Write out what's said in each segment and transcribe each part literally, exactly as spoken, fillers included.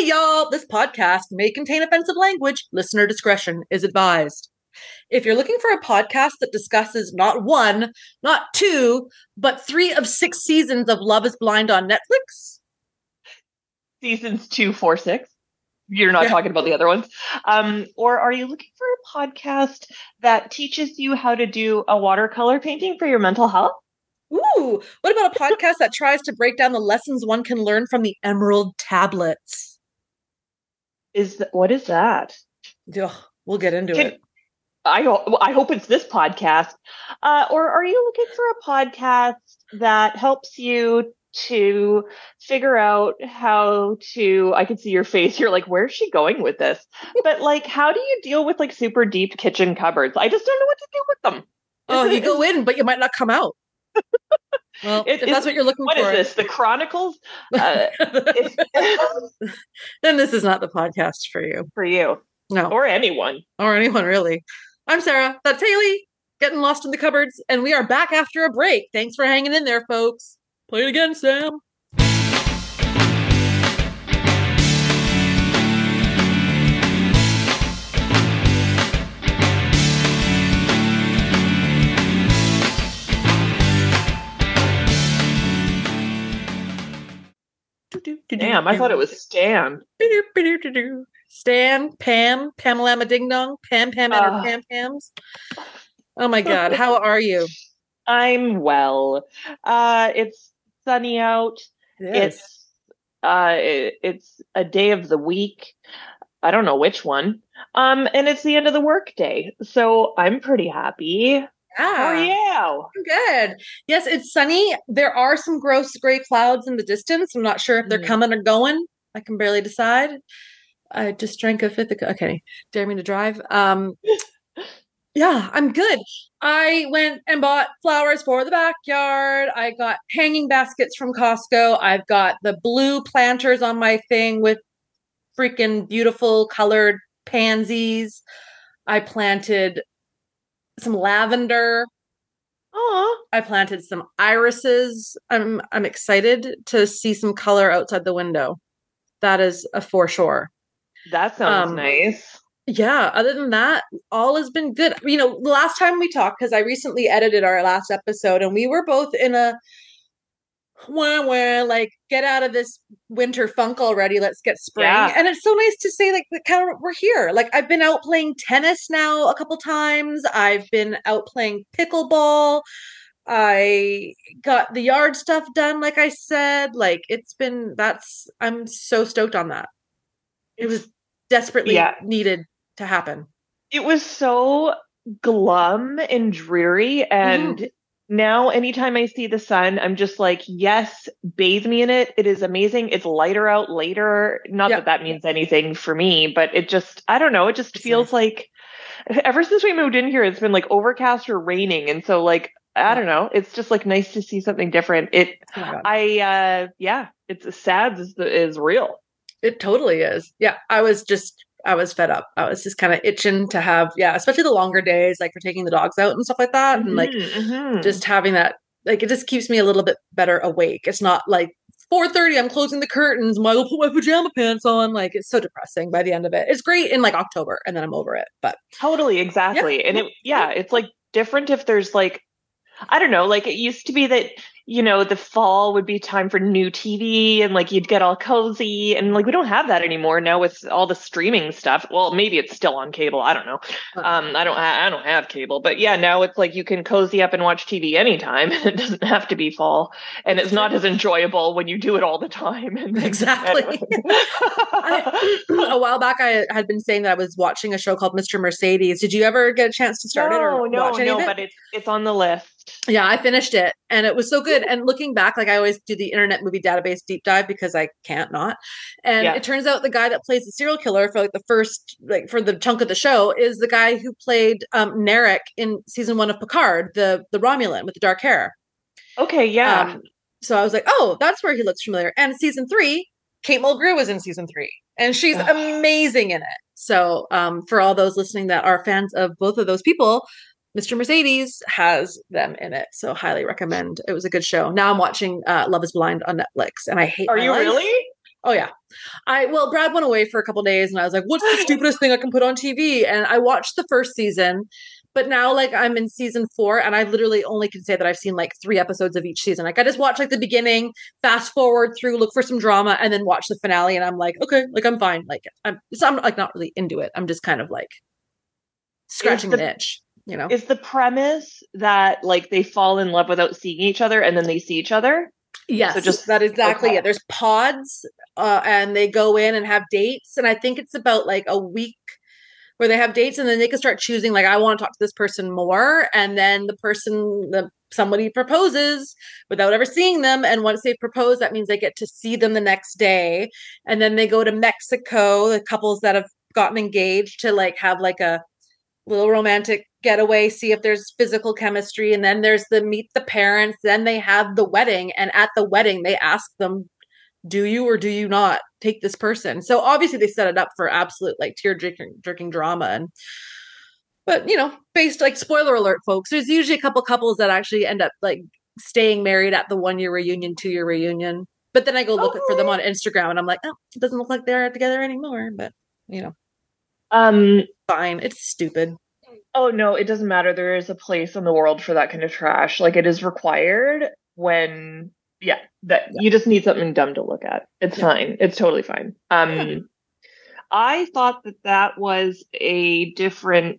Hey y'all, this podcast may contain offensive language. Listener discretion is advised. If you're looking for a podcast that discusses not one, not two, but three of six seasons of Love is Blind on Netflix. Seasons two, four, six. You're not yeah. talking about the other ones. Um, or are you looking for a podcast that teaches you how to do a watercolor painting for your mental health? Ooh, what about a podcast that tries to break down the lessons one can learn from the Emerald tablets? Is th- what is that? Yeah, we'll get into can, it. I ho- I hope it's this podcast. Uh, or are you looking for a podcast that helps you to figure out how to, I can see your face, you're like, where's she going with this? But like, how do you deal with like super deep kitchen cupboards? I just don't know what to do with them. Oh, you go in, but you might not come out. Well, it, if that's what you're looking what for. What is this? The Chronicles? Uh, then this is not the podcast for you. For you. No. Or anyone. Or anyone, really. I'm Sarah. That's Haley. Getting lost in the cupboards. And we are back after a break. Thanks for hanging in there, folks. Play it again, Sam. Damn, I thought it was Stan. Stan, Pam, Pamela Ding Dong, Pam, Pam, and her uh, Pam Pams. Oh my God, how are you? I'm well. Uh, it's sunny out. It it's uh, it, it's a day of the week. I don't know which one. Um, and it's the end of the work day, so I'm pretty happy. Yeah. How are you? I'm good. Yes, it's sunny. There are some gross gray clouds in the distance. I'm not sure if they're mm. coming or going. I can barely decide. I just drank a fifth of... Okay, dare me to drive. Um, yeah, I'm good. I went and bought flowers for the backyard. I got hanging baskets from Costco. I've got the blue planters on my thing with freaking beautiful colored pansies. I planted some lavender. Aww. I planted some irises. I'm I'm excited to see some color outside the window. That is a for sure. That sounds um, nice. Yeah. Other than that, all has been good. You know, the last time we talked, because I recently edited our last episode, and we were both in a where where like get out of this winter funk already. Let's get spring. Yeah. And it's so nice to say like kind of we're here. Like I've been out playing tennis now a couple times. I've been out playing pickleball. I got the yard stuff done, like I said. Like it's been that's I'm so stoked on that. It was desperately yeah. needed to happen. It was so glum and dreary, and mm-hmm. now anytime I see the sun, I'm just like, yes, bathe me in it. It is amazing. It's lighter out later. Not yeah. that that means anything for me, but it just, I don't know. It just it's feels nice. Like ever since we moved in here, it's been like overcast or raining. And so like, I don't know. It's just like nice to see something different. It, oh I, uh, yeah, it's as sad as is real. It totally is. Yeah. I was just, I was fed up. I was just kind of itching to have, yeah, especially the longer days, like for taking the dogs out and stuff like that. Mm-hmm, and like mm-hmm. just having that, like, it just keeps me a little bit better awake. It's not like four thirty, I'm closing the curtains, I will put my pajama pants on. Like, it's so depressing by the end of it. It's great in like October and then I'm over it, but. Totally. Exactly. Yeah. And it, yeah, it's like different if there's like, I don't know, like it used to be that, you know, the fall would be time for new T V and like you'd get all cozy and like we don't have that anymore now with all the streaming stuff. Well, maybe it's still on cable. I don't know. Um, I don't ha- I don't have cable, but yeah, now it's like you can cozy up and watch T V anytime. It doesn't have to be fall, and it's not as enjoyable when you do it all the time. And exactly. I, a while back, I had been saying that I was watching a show called Mister Mercedes. Did you ever get a chance to start no, it or no, watch any no, of it? But it's it's on the list. Yeah, I finished it and it was so good. And looking back, like I always do the Internet Movie Database deep dive because I can't not. And yeah. it turns out the guy that plays the serial killer for like the first, like for the chunk of the show is the guy who played um, Narek in season one of Picard, the, the Romulan with the dark hair. Okay, yeah. Um, so I was like, oh, that's where he looks familiar. And season three, Kate Mulgrew was in season three and she's amazing in it. So um, for all those listening that are fans of both of those people, Mister Mercedes has them in it, so highly recommend. It was a good show. Now I'm watching uh, Love is Blind on Netflix, and I hate Are my you life. really? Oh yeah. I well, Brad went away for a couple days and I was like, what's the stupidest thing I can put on T V? And I watched the first season, but now like I'm in season four and I literally only can say that I've seen like three episodes of each season. Like I just watch like the beginning, fast forward through, look for some drama, and then watch the finale and I'm like, okay, like I'm fine. Like I'm so I'm like not really into it. I'm just kind of like scratching the, an itch, you know. Is the premise that like they fall in love without seeing each other and then they see each other? Yes, so just that is exactly okay. it. There's pods, uh, and they go in and have dates, and I think it's about like a week where they have dates, and then they can start choosing. Like, I want to talk to this person more, and then the person, the somebody proposes without ever seeing them, and once they propose, that means they get to see them the next day, and then they go to Mexico. The couples that have gotten engaged to like have like a little romantic getaway, see if there's physical chemistry, and then there's the meet the parents, then they have the wedding, and at the wedding they ask them, do you or do you not take this person? So obviously they set it up for absolute like tear jerking jerking drama. And but you know, based like spoiler alert folks, there's usually a couple couples that actually end up like staying married at the one year reunion, two year reunion, but then I go look Oh. for them on Instagram and I'm like, oh, it doesn't look like they're together anymore. But you know, um fine, it's stupid. Oh no, it doesn't matter. There is a place in the world for that kind of trash. Like it is required when, yeah, that Yeah. you just need something dumb to look at. It's Yeah. fine. It's totally fine. Um, Yeah. I thought that that was a different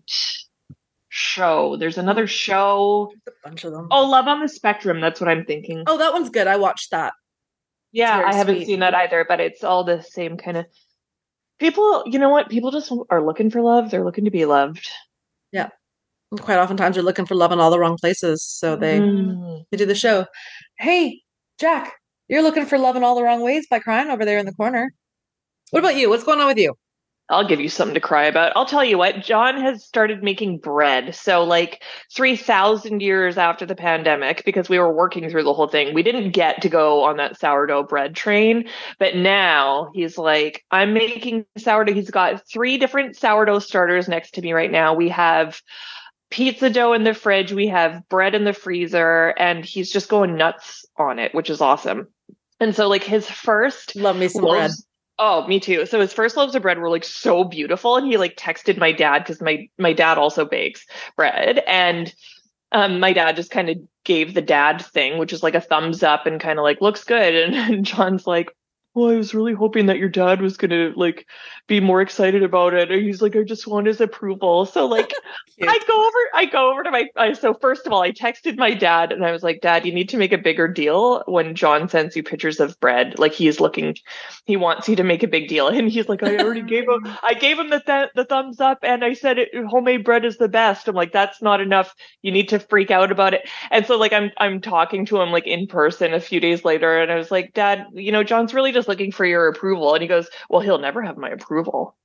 show. There's another show. There's a bunch of them. Oh, Love on the Spectrum. That's what I'm thinking. Oh, that one's good. I watched that. Yeah, very I haven't sweet. seen that either, but it's all the same kind of people. You know what? People just are looking for love. They're looking to be loved. Yeah. And quite oftentimes they're looking for love in all the wrong places. So they, Mm. they do the show. Hey, Jack, you're looking for love in all the wrong ways by crying over there in the corner. What about you? What's going on with you? I'll give you something to cry about. I'll tell you what, John has started making bread. So, like three thousand years after the pandemic, because we were working through the whole thing, we didn't get to go on that sourdough bread train. But now he's like, I'm making sourdough. He's got three different sourdough starters next to me right now. We have pizza dough in the fridge, we have bread in the freezer, and he's just going nuts on it, which is awesome. And so, like, his first Love me some loaves- bread. Oh, me too. So his first loaves of bread were like so beautiful, and he like texted my dad because my my dad also bakes bread, and um, my dad just kind of gave the dad thing, which is like a thumbs up and kind of like looks good, and, and John's like, well, I was really hoping that your dad was gonna like be more excited about it. And he's like, I just want his approval. So like, I go over, I go over to my. I, so first of all, I texted my dad and I was like, Dad, you need to make a bigger deal when John sends you pictures of bread. Like he's looking, he wants you to make a big deal. And he's like, I already gave him, I gave him the th- the thumbs up, and I said it, homemade bread is the best. I'm like, that's not enough. You need to freak out about it. And so like, I'm I'm talking to him like in person a few days later, and I was like, Dad, you know, John's really just looking for your approval. And he goes, well, he'll never have my approval.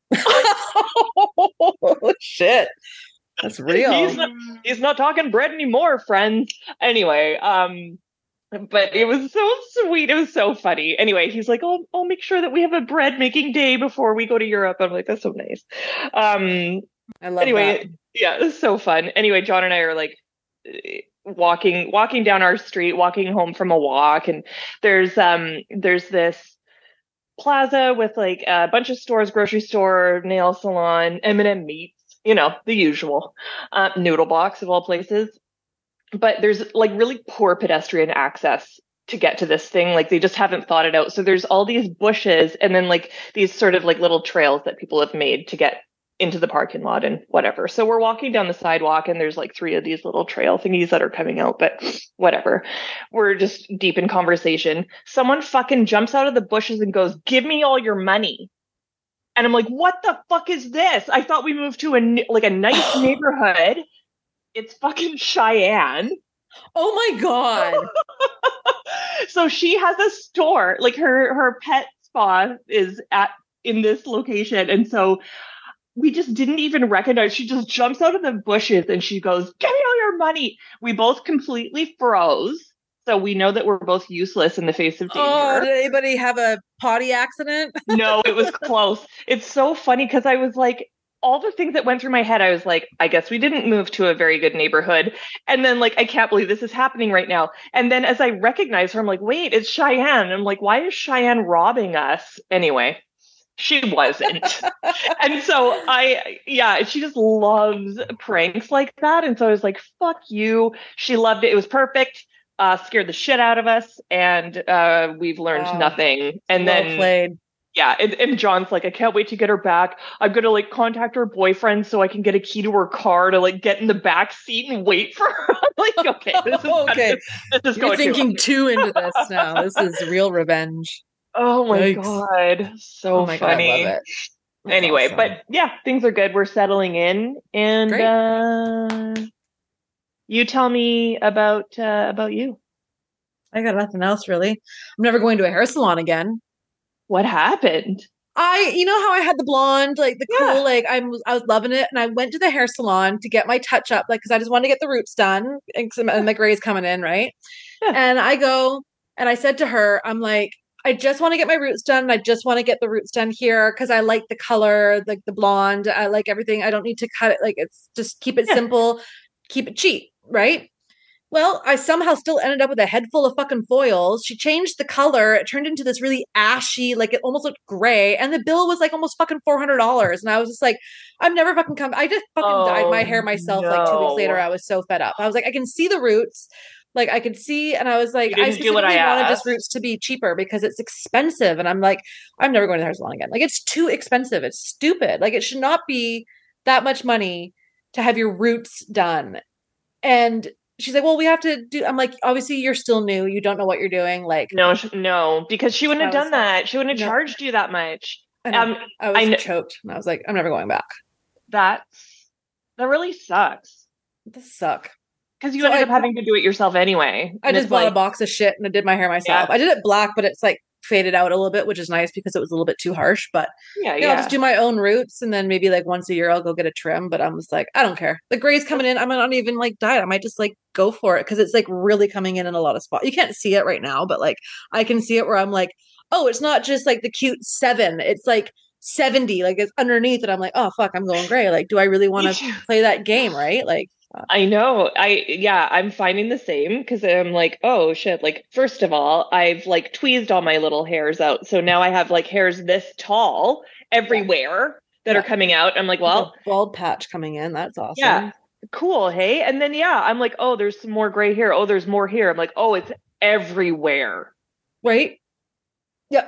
Oh, shit. That's real. He's not, he's not talking bread anymore, friends. Anyway, um, but it was so sweet. It was so funny. Anyway, he's like, oh, I'll make sure that we have a bread making day before we go to Europe. I'm like, that's so nice. Um, I love anyway, that. yeah, it was so fun. Anyway, John and I are like walking, walking down our street, walking home from a walk, and there's um, there's this plaza with like a bunch of stores, grocery store, nail salon, M and M Meats, you know, the usual, uh, Noodle Box of all places. But there's like really poor pedestrian access to get to this thing. Like they just haven't thought it out. So there's all these bushes and then like these sort of like little trails that people have made to get into the parking lot and whatever. So we're walking down the sidewalk and there's like three of these little trail thingies that are coming out, but whatever. We're just deep in conversation. Someone fucking jumps out of the bushes and goes, give me all your money. And I'm like, what the fuck is this? I thought we moved to a like a nice neighborhood. It's fucking Cheyenne. Oh my God. So she has a store, like her her pet spa is at in this location. And so we just didn't even recognize. She just jumps out of the bushes and she goes, give me all your money. We both completely froze. So we know that we're both useless in the face of danger. Oh, did anybody have a potty accident? No, it was close. It's so funny because I was like, all the things that went through my head, I was like, I guess we didn't move to a very good neighborhood. And then like, I can't believe this is happening right now. And then as I recognize her, I'm like, wait, it's Cheyenne. I'm like, why is Cheyenne robbing us? Anyway, she wasn't. And so I, yeah, she just loves pranks like that. And so I was like, fuck you. She loved it. It was perfect. Uh, scared the shit out of us. And uh, we've learned wow. nothing. And well then played. Yeah, and, and John's like, I can't wait to get her back. I'm gonna like contact her boyfriend so I can get a key to her car to like get in the back seat and wait for her. I'm like, okay, this is okay. This, this is You're going thinking too, too into this now. This is real revenge. Oh my Yikes. God, so oh my funny. God, I love it. That's anyway, awesome. but yeah, things are good. We're settling in, and Great. uh, you tell me about uh, about you. I got nothing else really. I'm never going to a hair salon again. What happened? I, you know how I had the blonde, like the Yeah. cool, like I was, I was loving it, and I went to the hair salon to get my touch up, like because I just wanted to get the roots done, and, and my gray's coming in, right? Yeah. And I go, and I said to her, I'm like, I just want to get my roots done, and I just want to get the roots done here because I like the color, like the blonde, I like everything. I don't need to cut it, like it's just keep it yeah. simple, keep it cheap, right? Well, I somehow still ended up with a head full of fucking foils. She changed the color. It turned into this really ashy, like it almost looked gray. And the bill was like almost fucking four hundred dollars. And I was just like, I'm never fucking come. I just fucking oh, dyed my hair myself no. like two weeks later. I was so fed up. I was like, I can see the roots. Like I could see, and I was like, I specifically wanted just roots to be cheaper because it's expensive. And I'm like, I'm never going to the hair salon again. Like it's too expensive. It's stupid. Like it should not be that much money to have your roots done. And she's like, well, we have to do, I'm like, obviously you're still new. You don't know what you're doing. Like, no, no, because she wouldn't have done that. She wouldn't have no. charged you that much. I, um, I was I kn- choked. And I was like, I'm never going back. That's, that really sucks. This suck. Because you so ended I, up having to do it yourself anyway. I just bought like, a box of shit and I did my hair myself. Yeah. I did it black, but it's like faded out a little bit, which is nice because it was a little bit too harsh. But yeah, yeah. I'll just do my own roots, and then maybe like once a year I'll go get a trim. But I'm just like, I don't care. The gray's coming in. I'm not even like dye it. I might just like go for it because it's like really coming in in a lot of spots. You can't see it right now, but like I can see it where I'm like, oh, it's not just like the cute seven. It's like seventy. Like it's underneath, and I'm like, oh fuck, I'm going gray. Like, do I really want to play that game? Right? Like. I know. I, yeah, I'm finding the same because I'm like, oh shit. Like, first of all, I've like tweezed all my little hairs out. So now I have like hairs this tall everywhere yeah. that yeah. are coming out. I'm like, well, bald patch coming in. That's awesome. Yeah. Cool. Hey. And then, yeah, I'm like, oh, there's some more gray hair. Oh, there's more here. I'm like, oh, it's everywhere. Right. Yep.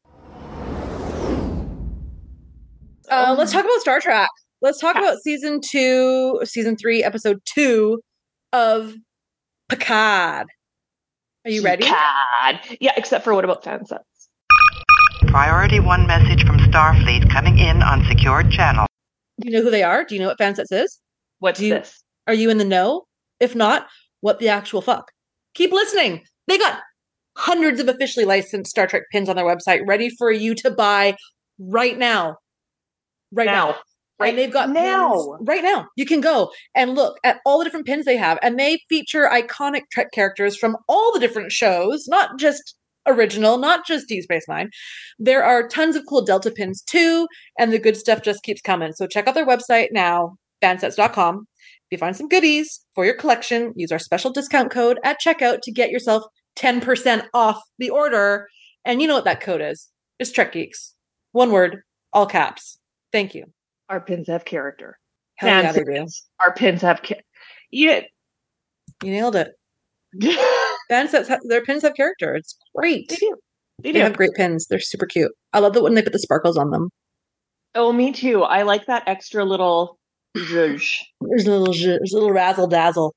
Uh, um, let's talk about Star Trek. Let's talk yeah. about season two, season three, episode two of Picard. Are you ready? Picard. Yeah, except for what about Fansets? Priority one message from Starfleet coming in on secured channel. Do you know who they are? Do you know what Fansets is? What's you, this? Are you in the know? If not, what the actual fuck? Keep listening. They got hundreds of officially licensed Star Trek pins on their website ready for you to buy right now. Right now. now. Right and they've got now, pins right now. You can go and look at all the different pins they have, and they feature iconic Trek characters from all the different shows, not just original, not just Deep Space Nine. There are tons of cool Delta pins too, and the good stuff just keeps coming. So check out their website now, fansets dot com. If you find some goodies for your collection, use our special discount code at checkout to get yourself ten percent off the order. And you know what that code is? It's Trek Geeks. One word, all caps. Thank you. Our pins have character. Hell yeah, they do. Our pins have ca- yeah. You nailed it. Fansets have, their pins have character. It's great. They do. They, they do. have great pins. They're super cute. I love that when they put the sparkles on them. Oh, me too. I like that extra little zhuzh. There's a little zhuzh, there's a little razzle dazzle.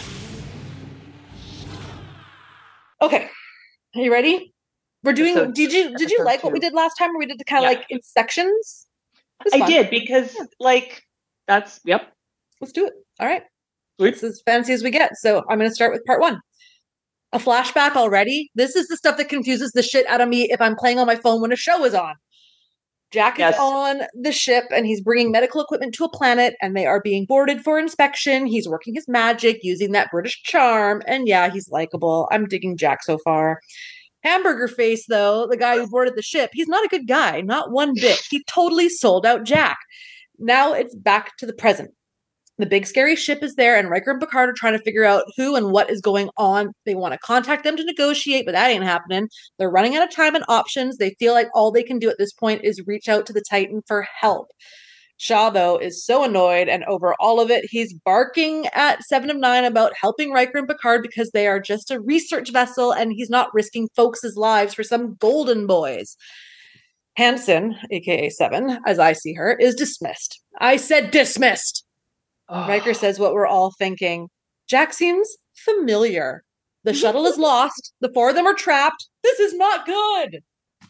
Okay, are you ready? We're doing. Episode, did you did you like two. What we did last time? Where we did the kind of yeah. like in sections. I did because, like, that's, yep. Let's do it. All right. Sweet. It's as fancy as we get. So I'm going to start with part one. A flashback already. This is the stuff that confuses the shit out of me if I'm playing on my phone when a show is on. Jack yes. is on the ship and he's bringing medical equipment to a planet and they are being boarded for inspection. He's working his magic using that British charm. And yeah, he's likable. I'm digging Jack so far. Hamburger Face, though, the guy who boarded the ship, he's not a good guy. Not one bit. He totally sold out Jack. Now it's back to the present. The big scary ship is there, and Riker and Picard are trying to figure out who and what is going on. They want to contact them to negotiate, but that ain't happening. They're running out of time and options. They feel like all they can do at this point is reach out to the Titan for help. Shaw, though, is so annoyed, and over all of it, he's barking at Seven of Nine about helping Riker and Picard because they are just a research vessel, and he's not risking folks' lives for some golden boys. Hanson, aka Seven, as I see her, is dismissed. I said dismissed! Oh. Riker says what we're all thinking. Jack seems familiar. The shuttle is lost. The four of them are trapped. This is not good.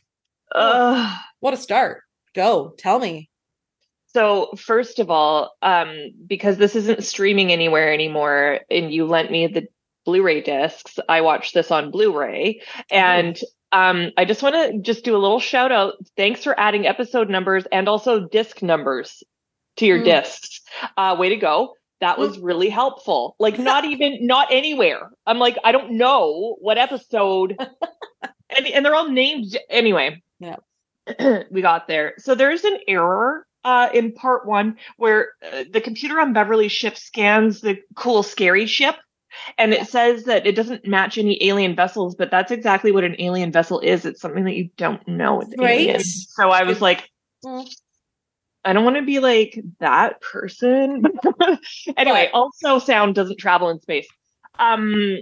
Uh, what a start. Go. Tell me. So first of all, um, because this isn't streaming anywhere anymore, and you lent me the Blu-ray discs, I watched this on Blu-ray. And um, I just want to just do a little shout out. Thanks for adding episode numbers and also disc numbers to your mm. discs. Uh, way to go. That was really helpful. Like not even, not anywhere. I'm like, I don't know what episode. and, and they're all named. Anyway, yeah, we got there. So there's an error uh, in part one where uh, the computer on Beverly's ship scans the cool, scary ship. And it says that it doesn't match any alien vessels, but that's exactly what an alien vessel is. It's something that you don't know with right? aliens. So I was like, mm. I don't want to be like that person. Anyway, also sound doesn't travel in space. Um,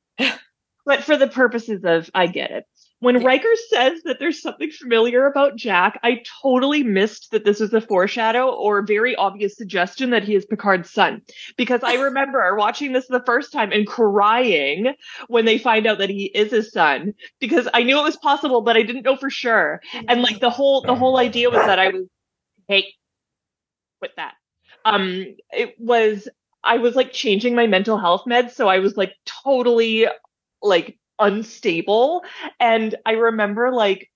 but for the purposes of, I get it. When yeah. Riker says that there's something familiar about Jack, I totally missed that this was a foreshadow or very obvious suggestion that he is Picard's son. Because I remember watching this the first time and crying when they find out that he is his son. Because I knew it was possible, but I didn't know for sure. And like the whole the whole idea was that I was Hey, with that. Um, it was, I was like changing my mental health meds. So I was like totally like unstable. And I remember like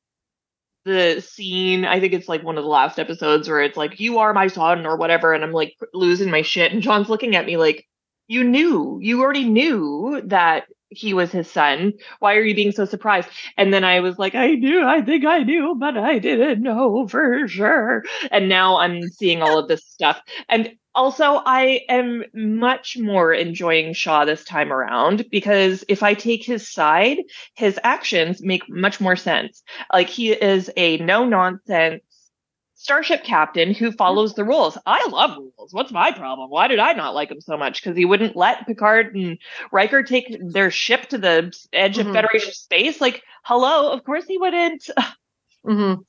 the scene, I think it's like one of the last episodes where it's like, you are my son or whatever. And I'm like losing my shit. And John's looking at me like, you knew, you already knew that he was his son. Why are you being so surprised? And then I was like, I knew, I think I knew, but I didn't know for sure. And now I'm seeing all of this stuff. And also I am much more enjoying Shaw this time around because if I take his side, his actions make much more sense. Like he is a no nonsense starship captain who follows the rules. I love rules. What's my problem? Why did I not like him so much? Because he wouldn't let Picard and Riker take their ship to the edge mm-hmm. of Federation space. Like, hello, of course he wouldn't. Mm-hmm.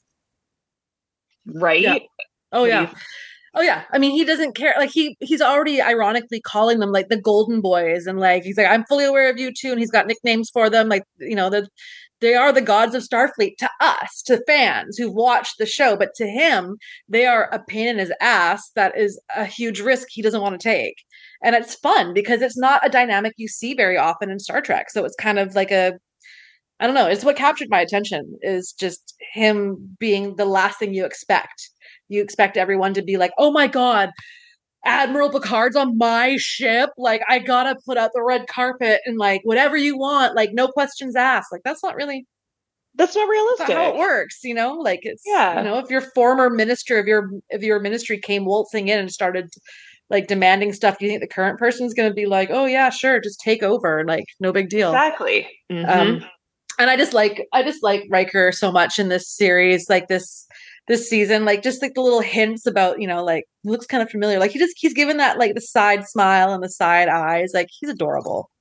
Right? Yeah. Oh, yeah. You- Oh yeah, I mean he doesn't care. Like he he's already ironically calling them like the Golden Boys, and like he's like I'm fully aware of you too, and he's got nicknames for them. Like you know the they are the gods of Starfleet to us, to fans who've watched the show, but to him they are a pain in his ass. That is a huge risk he doesn't want to take, and it's fun because it's not a dynamic you see very often in Star Trek. So it's kind of like a I don't know. It's what captured my attention is just him being the last thing you expect. You expect everyone to be like, oh my God, Admiral Picard's on my ship. Like, I gotta put out the red carpet and like, whatever you want, like, no questions asked. Like, that's not really, that's not realistic. That's not how it works, you know? Like, it's, yeah. you know, if your former minister of your, of your ministry came waltzing in and started like demanding stuff, do you think the current person's going to be like, oh yeah, sure, just take over. Like, no big deal. Exactly. Mm-hmm. Um, and I just like, I just like Riker so much in this series, like this, this season, like just like the little hints about, you know, like he looks kind of familiar. Like he just, he's given that like the side smile and the side eyes. Like he's adorable.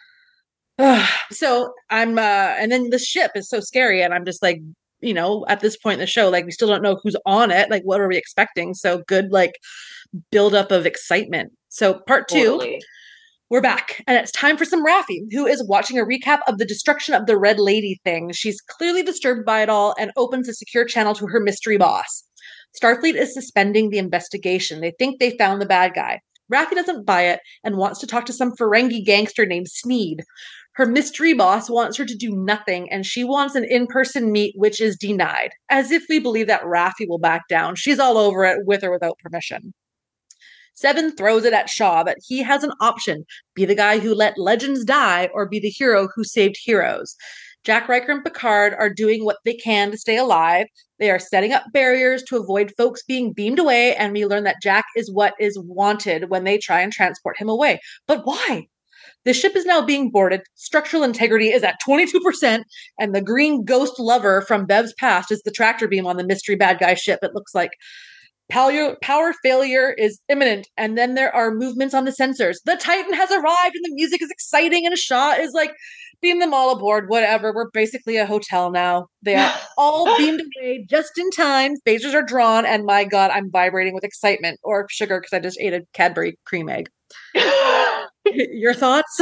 So I'm, uh, and then the ship is so scary. And I'm just like, you know, at this point in the show, like we still don't know who's on it. Like what are we expecting? So good, like buildup of excitement. So part two, totally. We're back, and it's time for some Raffi, who is watching a recap of the destruction of the Red Lady thing. She's clearly disturbed by it all and opens a secure channel to her mystery boss. Starfleet is suspending the investigation. They think they found the bad guy. Raffi doesn't buy it and wants to talk to some Ferengi gangster named Sneed. Her mystery boss wants her to do nothing, and she wants an in-person meet, which is denied. As if we believe that Raffi will back down. She's all over it, with or without permission. Seven throws it at Shaw that he has an option. Be the guy who let legends die or be the hero who saved heroes. Jack, Riker, and Picard are doing what they can to stay alive. They are setting up barriers to avoid folks being beamed away, and we learn that Jack is what is wanted when they try and transport him away. But why? The ship is now being boarded. Structural integrity is at twenty-two percent, and the green ghost lover from Bev's past is the tractor beam on the mystery bad guy ship, it looks like. Power, power failure is imminent, and then there are movements on the sensors. The Titan has arrived, and the music is exciting, and Shaw is like, beam them all aboard, whatever. We're basically a hotel now. They are all beamed away just in time. Phasers are drawn, and my God, I'm vibrating with excitement or sugar because I just ate a Cadbury cream egg. Your thoughts?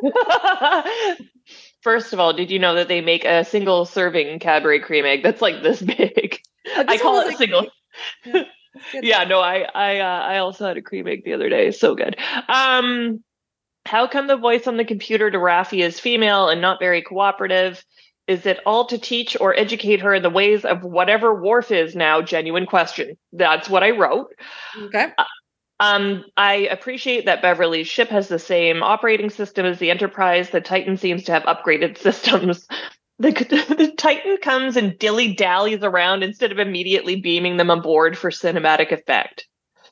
First of all, did you know that they make a single serving Cadbury cream egg that's like this big? Uh, I call it like, a single. Yeah. Yeah, no, I I uh, I also had a cream egg the other day. So good. Um, how come the voice on the computer to Raffi is female and not very cooperative? Is it all to teach or educate her in the ways of whatever Worf is now? Genuine question. That's what I wrote. Okay. Uh, um, I appreciate that Beverly's ship has the same operating system as the Enterprise. The Titan seems to have upgraded systems. The, the Titan comes and dilly-dallies around instead of immediately beaming them aboard for cinematic effect.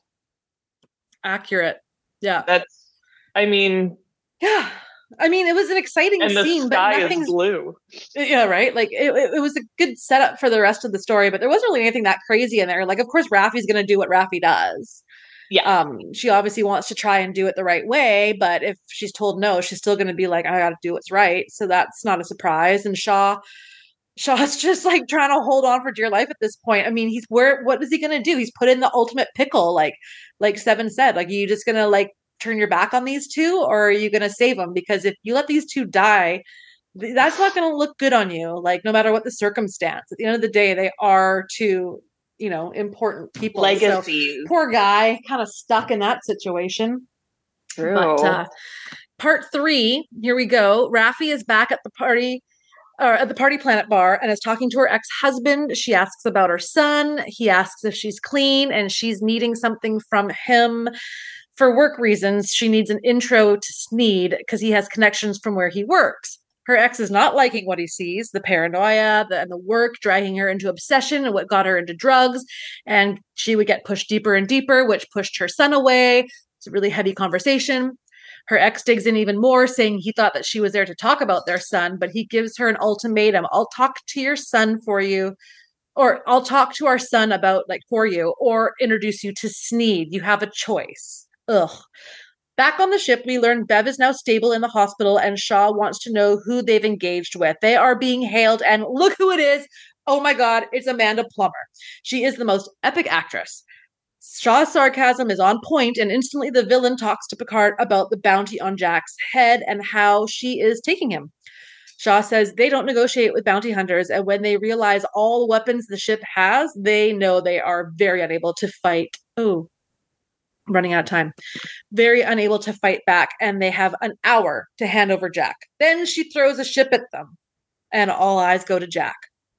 Accurate. Yeah. That's, I mean... Yeah. I mean, it was an exciting and the scene, sky but nothing's... is blue. Yeah, right? Like, it, it was a good setup for the rest of the story, but there wasn't really anything that crazy in there. Like, of course, Raffi's going to do what Raffi does. Yeah. Um, she obviously wants to try and do it the right way, but if she's told no, she's still going to be like, I got to do what's right. So that's not a surprise. And Shaw, Shaw's just like trying to hold on for dear life at this point. I mean, he's where, what is he going to do? He's put in the ultimate pickle. Like, like Seven said, like, are you just going to like turn your back on these two, or are you going to save them? Because if you let these two die, that's not going to look good on you. Like, no matter what the circumstance, at the end of the day, they are two, you know, important people. Legacies. So, poor guy, kind of stuck in that situation. True. But uh, part three, here we go. Raffi is back at the party, or at the Party Planet bar, and is talking to her ex-husband. She asks about her son. He asks if she's clean, and she's needing something from him. For work reasons, she needs an intro to Sneed because he has connections from where he works. Her ex is not liking what he sees, the paranoia the, and the work, dragging her into obsession and what got her into drugs. And she would get pushed deeper and deeper, which pushed her son away. It's a really heavy conversation. Her ex digs in even more, saying he thought that she was there to talk about their son, but he gives her an ultimatum. I'll talk to your son for you, or I'll talk to our son about, like, for you, or introduce you to Sneed. You have a choice. Ugh. Back on the ship, we learn Bev is now stable in the hospital, and Shaw wants to know who they've engaged with. They are being hailed, and look who it is. Oh my God, it's Amanda Plummer. She is the most epic actress. Shaw's sarcasm is on point, and instantly the villain talks to Picard about the bounty on Jack's head and how she is taking him. Shaw says they don't negotiate with bounty hunters, and when they realize all the weapons the ship has, they know they are very unable to fight. Oh, running out of time. Very unable to fight back, and they have an hour to hand over Jack. Then she throws a ship at them, and all eyes go to Jack.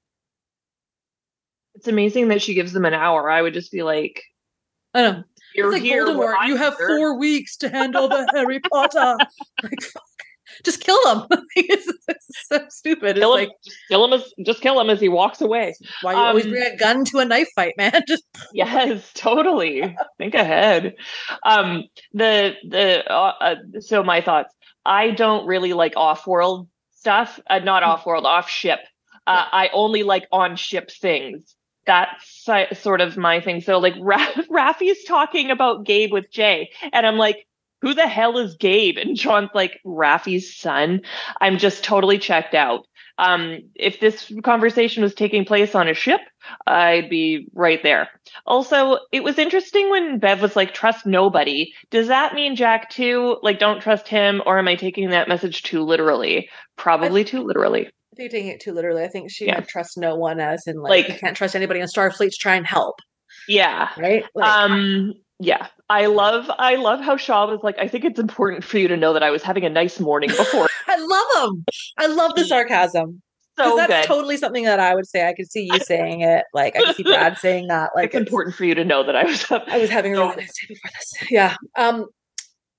It's amazing that she gives them an hour. I would just be like, I know. You're it's like here. Voldemort. You have here. four weeks to hand over Harry Potter. Like, fuck. Just kill him. it's, it's so stupid. Kill it's him, like, just kill him as just kill him as he walks away. Why you um, always bring a gun to a knife fight, man? Just yes, totally. Think ahead. Um, the the uh, uh, so my thoughts. I don't really like off-world stuff. Uh, not off-world, off-ship. Uh, I only like on-ship things. That's uh, sort of my thing. So like Ra- Raffi's talking about Gabe with Jay, and I'm like, who the hell is Gabe? And John's like, Raffi's son. I'm just totally checked out. Um, if this conversation was taking place on a ship, I'd be right there. Also, it was interesting when Bev was like, trust nobody. Does that mean Jack too? Like, don't trust him? Or am I taking that message too literally? Probably too literally. I think you're taking it too literally. I think she Yeah. would trust no one, as in like, Like- you can't trust anybody in Starfleet to try and help. Yeah. Right? Like, Um, yeah. I love, I love how Shaw was like, I think it's important for you to know that I was having a nice morning before. I love him. I love the sarcasm. So that's good. totally something that I would say. I could see you saying it. Like, I could see Brad saying that. Like, it's important for you to know that I was up. I was having a So- really nice day before this. Yeah. Um.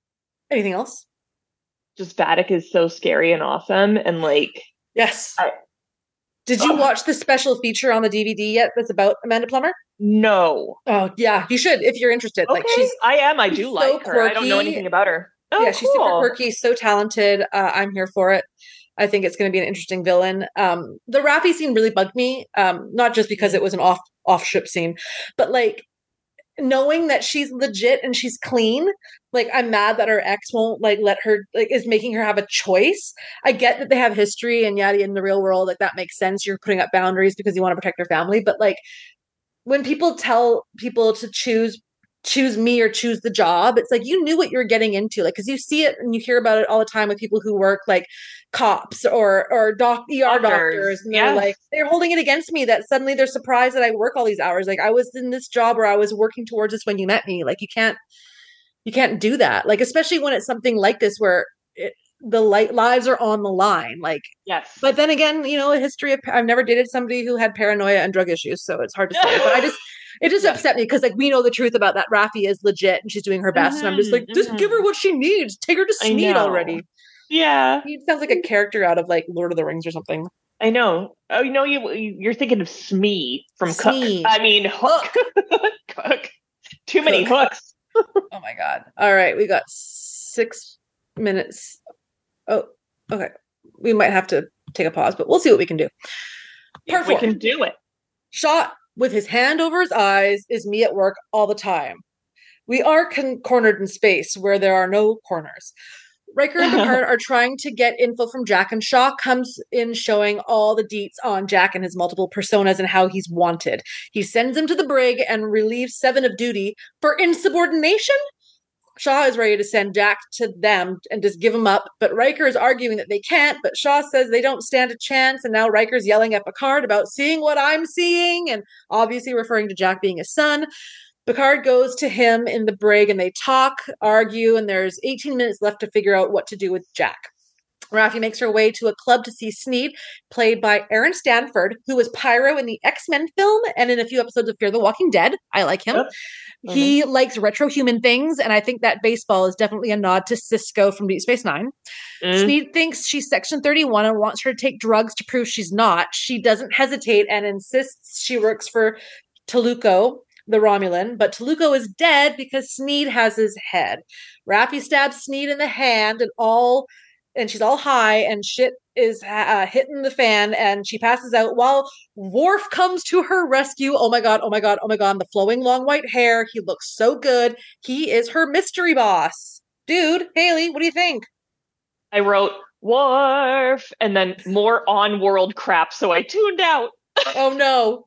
Anything else? Just Vadic is so scary and awesome. And like, Yes. I, Did you watch the special feature on the D V D yet that's about Amanda Plummer? No. Oh, yeah, you should if you're interested. Okay, Like she's I am. I she's do so like her. I don't know quirky. anything about her. Oh, Yeah, she's super cool. quirky, so talented. Uh, I'm here for it. I think it's going to be an interesting villain. Um, the Raffi scene really bugged me, um, not just because it was an off off ship scene, but like knowing that she's legit and she's clean. Like I'm mad that her ex won't like let her like is making her have a choice. I get that they have history and yada in the real world, like that makes sense. You're putting up boundaries because you want to protect your family, but like when people tell people to choose choose me or choose the job, it's like you knew what you were getting into, like because you see it and you hear about it all the time with people who work like cops or or doc E R doctors, doctors and they're yes. like they're holding it against me that suddenly they're surprised that I work all these hours. Like I was in this job where I was working towards this when you met me. Like you can't you can't do that. Like especially when it's something like this where it, the light lives are on the line. Like yes. But then again, you know, a history of I've never dated somebody who had paranoia and drug issues, so it's hard to say. But I just it just yeah. upset me because like we know the truth about that Raffi is legit and she's doing her best, mm-hmm, and I'm just like, just mm-hmm. give her what she needs. Take her to Sneed already. Yeah, Sneed sounds like a character out of like Lord of the Rings or something. I know. Oh, you know, you you're thinking of Smee from Smee. Cook. I mean, Hook. Cook. Too many Cook. hooks. Oh my god! All right, we got six minutes. Oh, okay. We might have to take a pause, but we'll see what we can do. Part four. We can do it. Shot with his hand over his eyes is me at work all the time. We are con- cornered in space where there are no corners. Riker and Picard are trying to get info from Jack, and Shaw comes in showing all the deets on Jack and his multiple personas and how he's wanted. He sends him to the brig and relieves Seven of duty for insubordination? Shaw is ready to send Jack to them and just give him up, but Riker is arguing that they can't, but Shaw says they don't stand a chance, and now Riker's yelling at Picard about seeing what I'm seeing, and obviously referring to Jack being his son. Picard goes to him in the brig, and they talk, argue, and there's eighteen minutes left to figure out what to do with Jack. Raffi makes her way to a club to see Sneed, played by Aaron Stanford, who was Pyro in the X-Men film and in a few episodes of Fear the Walking Dead. I like him. Yep. Mm-hmm. He likes retro human things, and I think that baseball is definitely a nod to Cisco from Deep Space Nine. Mm. Sneed thinks she's Section thirty-one and wants her to take drugs to prove she's not. She doesn't hesitate and insists she works for Toluco, the Romulan, but Toluco is dead because Sneed has his head. Raffi stabs Sneed in the hand, and all... and she's all high and shit is uh, hitting the fan, and she passes out while Worf comes to her rescue. Oh my god, oh my god, oh my god. The flowing long white hair. He looks so good. He is her mystery boss. Dude, Haley, what do you think? I wrote Worf and then more on-world crap, so I tuned out. Oh no.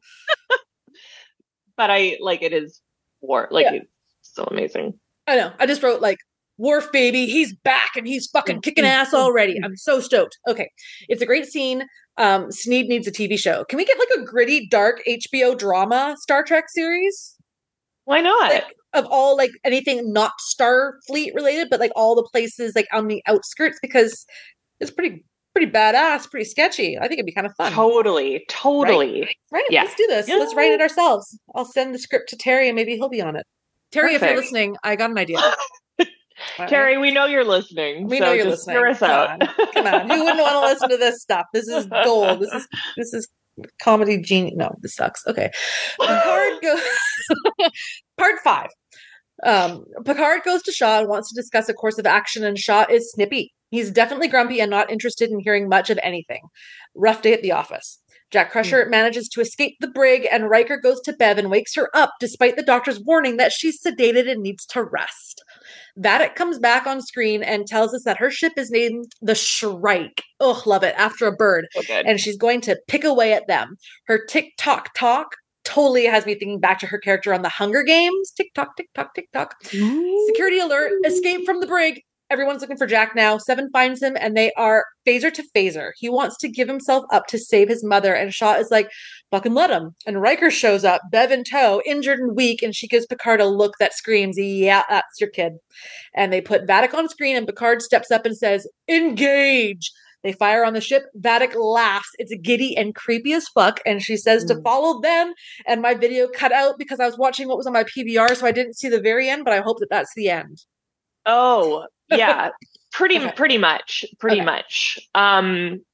But I, like, it is Worf. Like, yeah. It's so amazing. I know. I just wrote, like, Worf, baby, he's back and he's fucking kicking ass already. I'm so stoked. Okay. It's a great scene. Um, Sneed needs a T V show. Can we get like a gritty, dark H B O drama Star Trek series? Why not? Like, of all like anything not Starfleet related, but like all the places like on the outskirts, because it's pretty pretty badass, pretty sketchy. I think it'd be kind of fun. Totally. Totally. Right? right? Yeah. Let's do this. Yeah. Let's write it ourselves. I'll send the script to Terry and maybe he'll be on it. Terry, Perfect. If you're listening, I got an idea. Terry, we know you're listening. We so know you're just listening. Hear us Come out. on. Come on. Who wouldn't want to listen to this stuff? This is gold. This is this is comedy genius. No, this sucks. Okay. Picard goes part five. Um, Picard goes to Shaw and wants to discuss a course of action, and Shaw is snippy. He's definitely grumpy and not interested in hearing much of anything. Rough day at the office. Jack Crusher mm. manages to escape the brig, and Riker goes to Bev and wakes her up despite the doctor's warning that she's sedated and needs to rest. Vadic comes back on screen and tells us that her ship is named the Shrike. Oh, love it. After a bird. Okay. And she's going to pick away at them. Her tick-tock talk totally has me thinking back to her character on the Hunger Games. Tick-tock, tick-tock, tick-tock. Ooh. Security alert. Escape from the brig. Everyone's looking for Jack now. Seven finds him, and they are phaser to phaser. He wants to give himself up to save his mother, and Shaw is like, fucking let him. And Riker shows up, Bev in tow, injured and weak, and she gives Picard a look that screams, yeah, that's your kid. And they put Vadic on screen, and Picard steps up and says, engage! They fire on the ship. Vadic laughs. It's giddy and creepy as fuck, and she says mm. to follow them, and my video cut out because I was watching what was on my P V R, so I didn't see the very end, but I hope that that's the end. Oh, yeah, pretty, okay. pretty much, pretty okay. much. Um,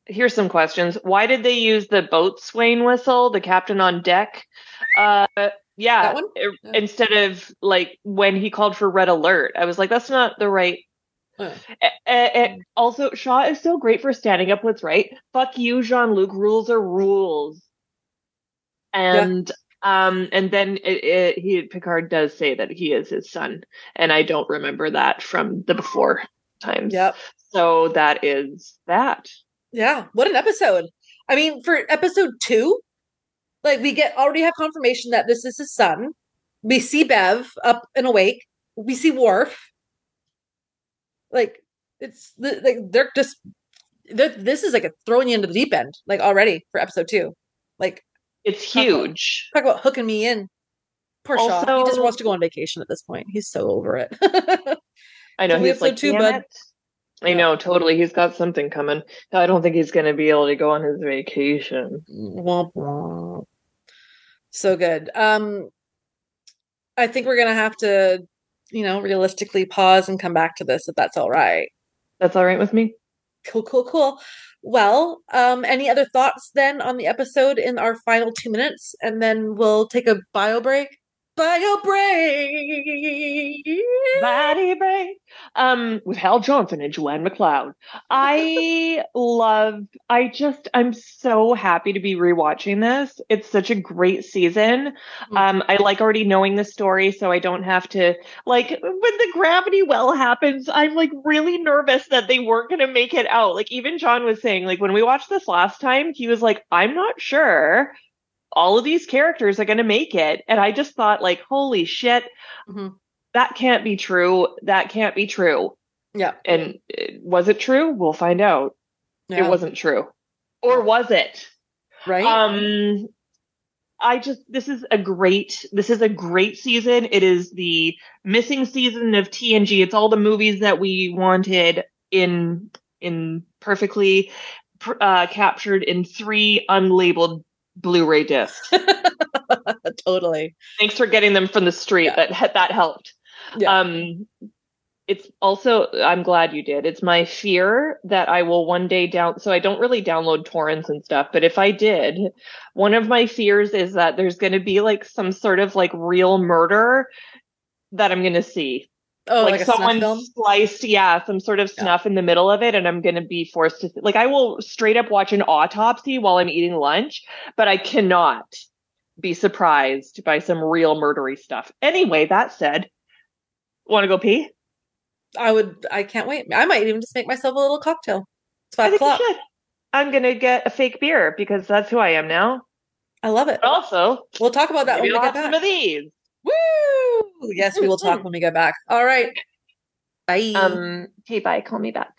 here's some questions. Why did they use the boatswain whistle, the captain on deck? Uh, yeah, That one? it- Yeah. instead of like when he called for red alert, I was like, that's not the right. Oh. A- a- a- also, Shaw is so great for standing up what's right. Fuck you, Jean-Luc. Rules are rules. And um, and then it, it, he Picard does say that he is his son, and I don't remember that from the before times. Yep. So that is that. Yeah. What an episode. I mean, for episode two, like we get already have confirmation that this is his son. We see Bev up and awake. We see Worf. Like it's like they're just they're, this is like a throwing you into the deep end, like already for episode two. Like It's talk about- huge. talk about hooking me in. Poor Shaw. He Also- just wants to go on vacation at this point. He's so over it. I know It's only he's like, episode two, "Damn bud." it." I know, totally. He's got something coming. I don't think he's going to be able to go on his vacation. Womp womp. So good. Um, I think we're gonna have to, you know, realistically pause and come back to this if that's all right. That's all right with me? Cool, cool, cool. Well, um, any other thoughts then on the episode in our final two minutes, and then we'll take a bio break. Bio break. Body break. Um, with Hal Johnson and Joanne McLeod. I love, I just, I'm so happy to be rewatching this. It's such a great season. Um, I like already knowing the story, so I don't have to, like, when the gravity well happens, I'm like really nervous that they weren't going to make it out. Like, even John was saying, like, when we watched this last time, he was like, I'm not sure all of these characters are going to make it. And I just thought, like, holy shit, Mhm. that can't be true. That can't be true. Yeah. And uh, was it true? We'll find out. Yeah. It wasn't true. Or was it? Right? Um, I just, this is a great, this is a great season. It is the missing season of T N G. It's all the movies that we wanted in, in perfectly uh, captured in three unlabeled Blu-ray discs. Totally. Thanks for getting them from the street. Yeah. That that helped. Yeah. Um, it's also, I'm glad you did. It's my fear that I will one day down. So I don't really download torrents and stuff, but if I did, one of my fears is that there's going to be like some sort of like real murder that I'm going to see. Oh, like, like, a snuff someone film? sliced, yeah, some sort of snuff in the middle of it, and I'm going to be forced to, like, I will straight up watch an autopsy while I'm eating lunch, but I cannot be surprised by some real murdery stuff. Anyway, that said, want to go pee? I would. I can't wait. I might even just make myself a little cocktail. It's I five think you o'clock. should. I'm going to get a fake beer because that's who I am now. I love it. But also, We'll talk about that maybe when we I'll get have some back. of these. Woo! Yes, we will talk when we get back. All right. Bye. Um, okay, bye. Call me back.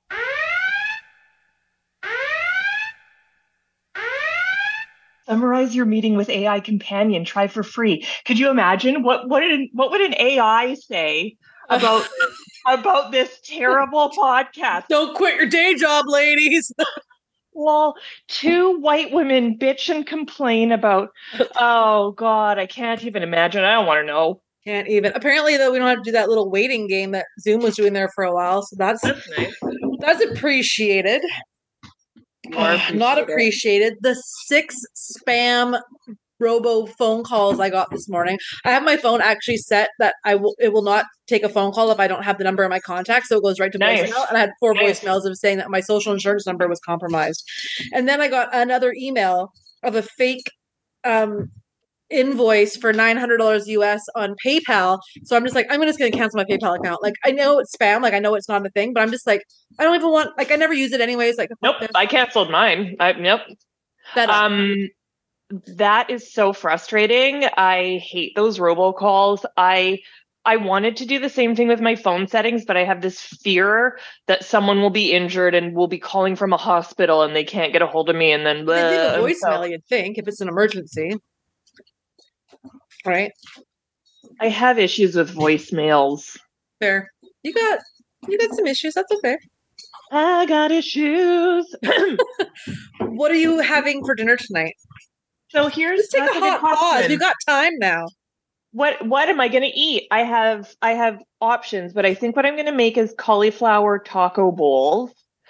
Summarize your meeting with A I Companion. Try for free. Could you imagine what what did what would an A I say about about this terrible podcast? Don't quit your day job, ladies. Well, two white women bitch and complain about. Oh God, I can't even imagine. I don't want to know. Can't even. Apparently, though, we don't have to do that little waiting game that Zoom was doing there for a while. So that's That's nice. that's appreciated. More Not appreciated. appreciated. The six spam robo phone calls I got this morning. I have my phone actually set that I will it will not take a phone call if I don't have the number in my contacts, so it goes right to Nice. voicemail. And I had four Nice. voicemails of saying that my social insurance number was compromised. And then I got another email of a fake um invoice for nine hundred dollars U S on PayPal. So I'm just like, I'm just going to cancel my PayPal account. Like, I know it's spam. Like, I know it's not a thing, but I'm just like, I don't even want, like, I never use it anyways. Like, Nope, fuck this. I canceled mine. I, yep. That, Um, that is so frustrating. I hate those robocalls. I I wanted to do the same thing with my phone settings, but I have this fear that someone will be injured and will be calling from a hospital and they can't get a hold of me, and then they leave a blah, voicemail, so you'd think, if it's an emergency. Right? I have issues with voicemails. Fair. You got, you got some issues. That's okay. I got issues. What are you having for dinner tonight? So here's Let's take that's a good hot pause. question. We've got time now. What what am I going to eat? I have I have options, but I think what I'm going to make is cauliflower taco bowls.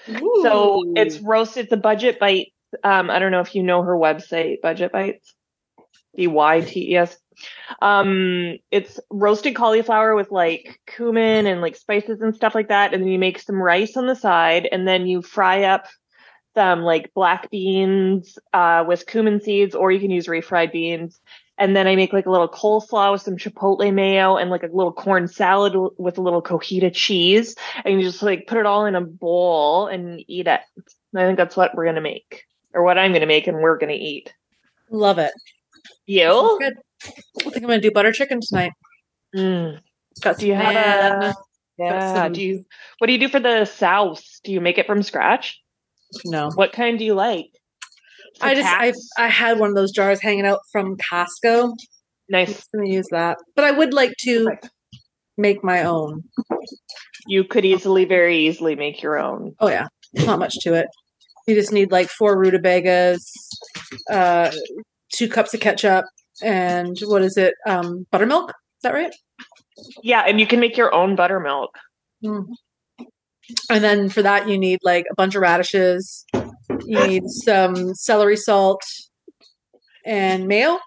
Ooh. So it's roasted. It's a Budget Bites. Um, I don't know if you know her website, Budget Bites. B Y T E S. Um, it's roasted cauliflower with like cumin and like spices and stuff like that. And then you make some rice on the side, and then you fry up some like black beans uh, with cumin seeds, or you can use refried beans. And then I make like a little coleslaw with some chipotle mayo and like a little corn salad with a little cojita cheese. And you just like put it all in a bowl and eat it. I think that's what we're going to make, or what I'm going to make and we're going to eat. Love it. You? Good. I think I'm going to do butter chicken tonight. Mm. Got Do you have a... Yeah, Uh, do you? What do you do for the sauce? Do you make it from scratch? No. What kind do you like? For I just I cats? I had one of those jars hanging out from Costco. I'm Nice. just gonna use that. But I would like to Perfect. make my own. You could easily, very easily make your own. Oh yeah. There's not much to it. You just need like four rutabagas, uh two cups of ketchup, and what is it? Um buttermilk? Is that right? Yeah, and you can make your own buttermilk. Mm. And then for that you need like a bunch of radishes. You need some celery salt and mayo.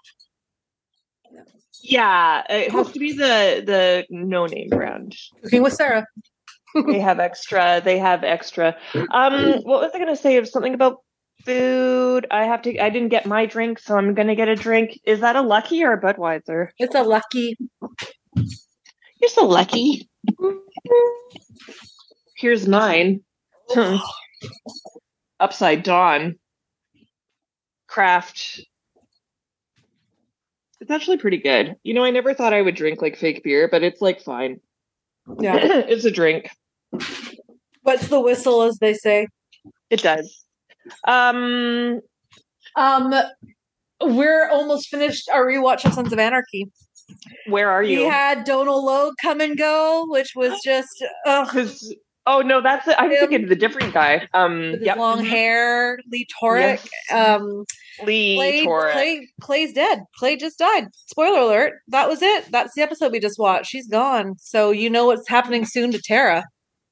Yeah, it has to be the the no name brand. Cooking with Sarah. They have extra. They have extra. Um, what was I going to say? Of something about food. I have to. I didn't get my drink, so I'm going to get a drink. Is that a Lucky or a Budweiser? It's a Lucky. You're so lucky. Here's mine. Upside Dawn. Craft. It's actually pretty good. You know, I never thought I would drink like fake beer, but it's like fine. Yeah. It's a drink. What's the whistle, as they say? It does. Um, Um, we're almost finished our rewatch of Sons of Anarchy. where are you? We had Donal Logue come and go, which was just uh, Because oh no, that's it. I'm Him. thinking of the different guy. Um, with his yep. long hair. Lee Toric. Yes. Um, Lee Clay, Toric. Clay, Clay's dead. Clay just died. Spoiler alert. That was it. That's the episode we just watched. She's gone. So you know what's happening soon to Tara.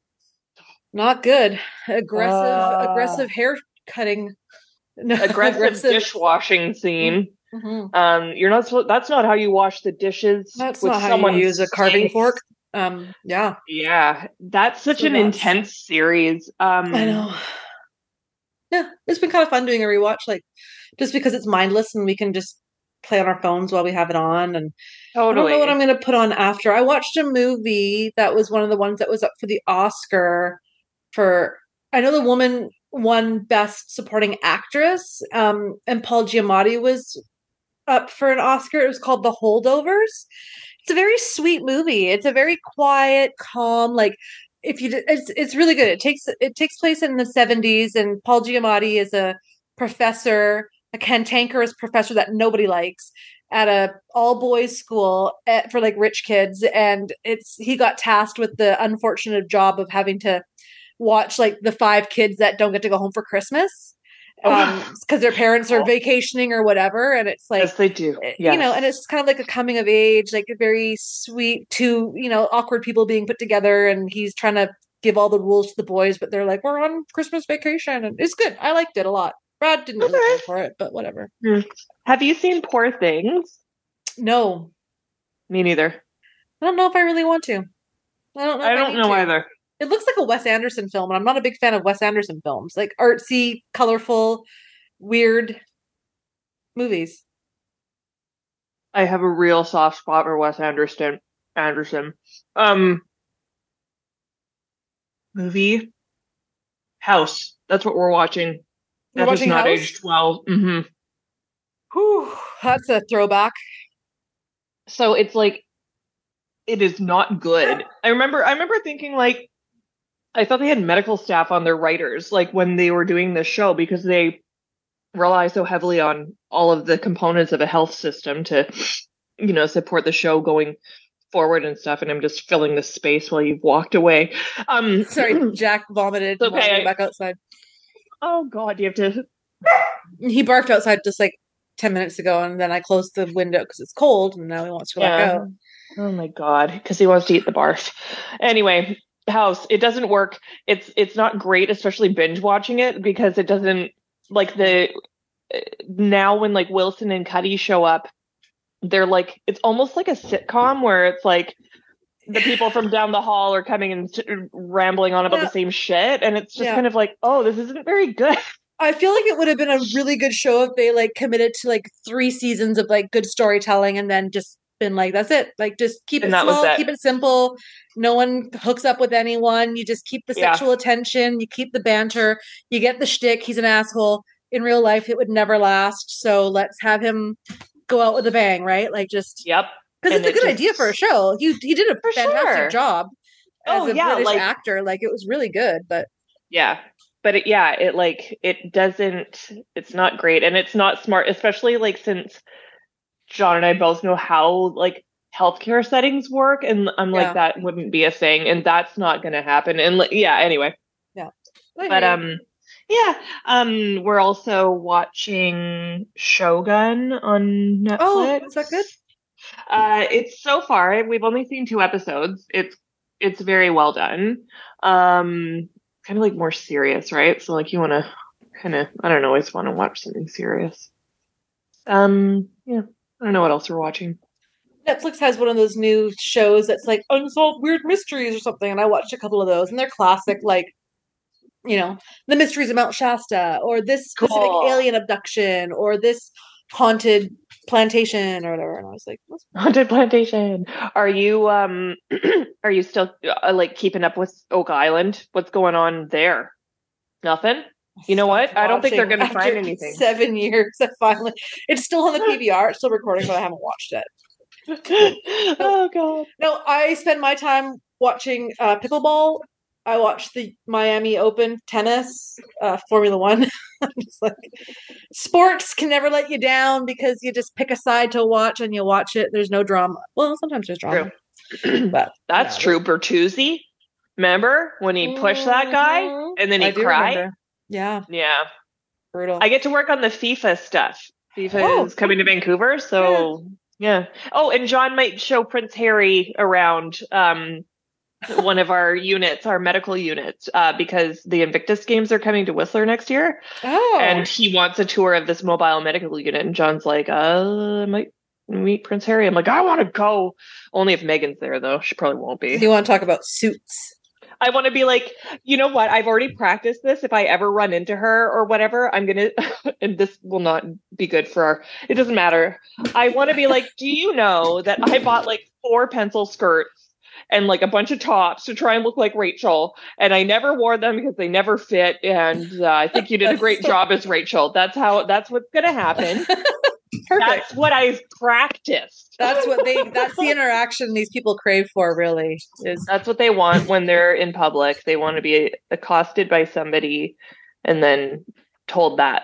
Not good. Aggressive, Uh. aggressive hair cutting. No, Aggressive, dishwashing scene. Mhm. Um, you're not. supposed- That's not how you wash the dishes. That's with not how someone's you use a carving sink. fork. Um, yeah, Yeah, that's such So an that's- intense series. Um, I know. Yeah, it's been kind of fun doing a rewatch, like just because it's mindless and we can just play on our phones while we have it on. And I don't Totally. know what I'm going to put on after. I watched a movie that was one of the ones that was up for the Oscar for. I know the woman won Best Supporting Actress, um, and Paul Giamatti was up for an Oscar. It was called The Holdovers. It's a very sweet movie. It's a very quiet, calm, like if you it's it's really good. It takes it takes place in the seventies, and Paul Giamatti is a professor, a cantankerous professor that nobody likes at a all boys school at, for like rich kids, and it's he got tasked with the unfortunate job of having to watch like the five kids that don't get to go home for Christmas um because their parents are vacationing or whatever, and it's like yes, they do. you Yes. know, and it's kind of like a coming of age, like a very sweet two, you know, awkward people being put together, and he's trying to give all the rules to the boys, but they're like, we're on Christmas vacation, and it's good. I liked it a lot. Brad didn't really Okay. go for it, but whatever. Have you seen Poor Things? No, Me neither. I don't know if I really want to. I don't know. I if don't need know to. either. It looks like a Wes Anderson film, and I'm not a big fan of Wes Anderson films, like artsy, colorful, weird movies. I have a real soft spot for Wes Anderson. Anderson. Um, movie House. That's what we're watching. We're That is watching not House? age twelve. hmm Whew, that's a throwback. So it's like it is not good. I remember. I remember thinking like I thought they had medical staff on their writers, like when they were doing this show, because they rely so heavily on all of the components of a health system to, you know, support the show going forward and stuff. And I'm just filling the space while you've walked away. Um, Sorry, Jack vomited It's while okay. we were back outside. Oh God, you have to. He barked outside just like ten minutes ago, and then I closed the window because it's cold, and now he wants to go back Yeah. out. Oh my God, because he wants to eat the barf. Anyway, House. It doesn't work. It's it's not great, especially binge watching it, because it doesn't like the now when like Wilson and Cuddy show up, they're like it's almost like a sitcom where it's like the people from down the hall are coming and t- rambling on about Yeah. the same shit, and it's just Yeah. kind of like, oh, this isn't very good. I feel like it would have been a really good show if they like committed to like three seasons of like good storytelling and then just been like, that's it. Like just keep And it that was small, it. keep it simple. No one hooks up with anyone. You just keep the Yeah. sexual attention. You keep the banter. You get the shtick. He's an asshole. In real life, it would never last. So let's have him go out with a bang, right? Like just Yep. because And it's a it good just- idea for a show. He he did a For fantastic sure. job as Oh, a yeah, British like- actor. Like it was really good, but Yeah. But it, yeah, it like it doesn't it's not great, and it's not smart, especially like since John and I both know how like healthcare settings work, and I'm Yeah. like that wouldn't be a thing, and that's not going to happen. And like, yeah, anyway. But um yeah, um we're also watching Shogun on Netflix. oh, is that good? Uh, it's so far we've only seen two episodes. It's it's very well done. Um, kind of like more serious, right? So like you want to kind of I don't know, always want to watch something serious. Um, yeah, I don't know what else we're watching. Netflix has one of those new shows that's like unsolved weird mysteries or something, and I watched a couple of those, and they're classic, like you know, the mysteries of Mount Shasta, or this specific Cool. alien abduction, or this haunted plantation, or whatever. And I was like, what's Haunted Plantation. Are you um are you still uh, like keeping up with Oak Island? What's going on there? Nothing? You know what? I don't think they're watching going to find after anything. Seven years, I finally. It's still on the P V R. It's still recording, but I haven't watched it. Oh god. No, I spend my time watching uh, pickleball. I watch the Miami Open tennis, uh, Formula One. I'm just like, sports can never let you down because you just pick a side to watch and you watch it. There's no drama. Well, sometimes there's drama, but That's yeah. true. Bertuzzi, remember when he pushed that guy Mhm. and then he I do cried? remember. Yeah, Yeah. brutal. I get to work on the FIFA stuff. FIFA Oh, is coming to Vancouver, so yeah. Oh, and John might show Prince Harry around um, one of our units, our medical units, uh, because the Invictus Games are coming to Whistler next year, oh, and he wants a tour of this mobile medical unit. And John's like, uh, I might meet Prince Harry. I'm like, I want to go. Only if Megan's there, though. She probably won't be. do you want to talk about suits? I want to be like, you know what? I've already practiced this. If I ever run into her or whatever, I'm going to, and this will not be good for our, it doesn't matter. I want to be like, do you know that I bought like four pencil skirts and like a bunch of tops to try and look like Rachel, and I never wore them because they never fit. And uh, I think you did a great job as Rachel. That's how, that's what's going to happen. Perfect. That's what I've practiced. That's what they. That's the interaction these people crave for. Really, is That's what they want when they're in public. They want to be accosted by somebody and then told that.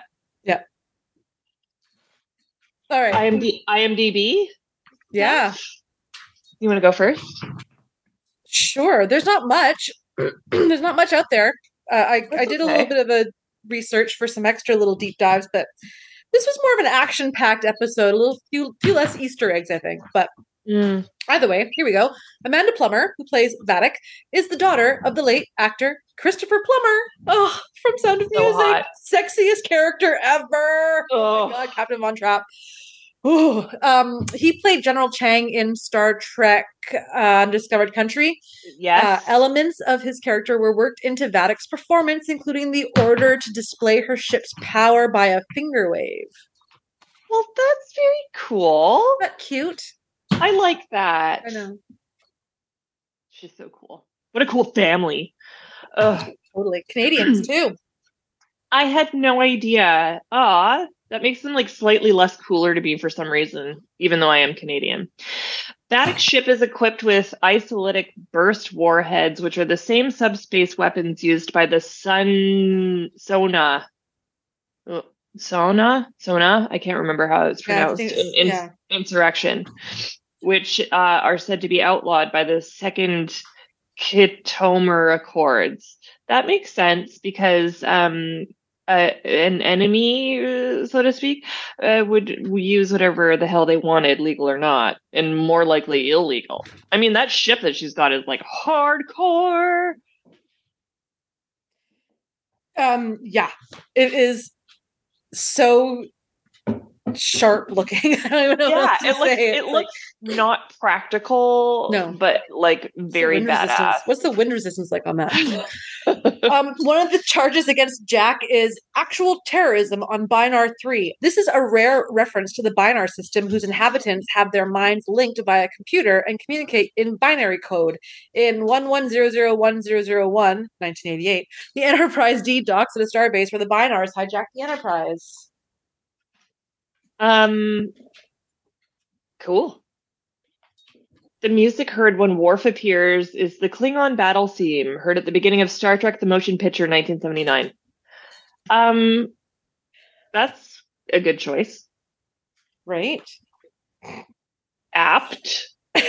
all right. IMD, IMDb? Yeah, You want to go first? sure. There's not much. There's not much out there. Uh, I I That's did a okay. little bit of a research for some extra little deep dives, but this was more of an action-packed episode. A little few few less Easter eggs, I think. But Mm. either way, here we go. Amanda Plummer, who plays Vadok, is the daughter of the late actor Christopher Plummer. Oh, from Sound of So Music, hot. sexiest character ever. Oh Oh, my God, Captain Von Trapp. Ooh, um, he played General Chang in Star Trek uh, Undiscovered Country. yes. Uh, elements of his character were worked into Vadok's performance, including the order to display her ship's power by a finger wave. Well, that's very cool. Isn't that cute? I like that. I know. She's so cool. What a cool family. Ugh. Totally. Canadians, too. I had no idea. Ah, that makes them like slightly less cooler to me for some reason, even though I am Canadian. Vadok's ship is equipped with isolytic burst warheads, which are the same subspace weapons used by the Sun Sona. Oh, Sona? Sona? I can't remember how it's Yeah, I pronounced. think in, it's- in- yeah. Insurrection, which uh, are said to be outlawed by the Second Kitomer Accords. That makes sense because um, uh, an enemy, uh, so to speak, uh, would use whatever the hell they wanted, legal or not, and more likely illegal. I mean, that ship that she's got is like hardcore. Um, yeah, it is so sharp looking. I don't even know Yeah, what to it looks say. it It's looks not practical, No. but like very wind resistance. badass. What's the wind resistance like on that? um, one of the charges against Jack is actual terrorism on Binar three. This is a rare reference to the Binar system, whose inhabitants have their minds linked via computer and communicate in binary code. In one one zero zero one zero zero one, nineteen eighty-eight, the Enterprise D docks at a starbase where the Binars hijack the Enterprise. Um, cool. The music heard when Worf appears is the Klingon battle theme heard at the beginning of Star Trek: The Motion Picture, nineteen seventy-nine. Um, that's a good choice. Right? Apt.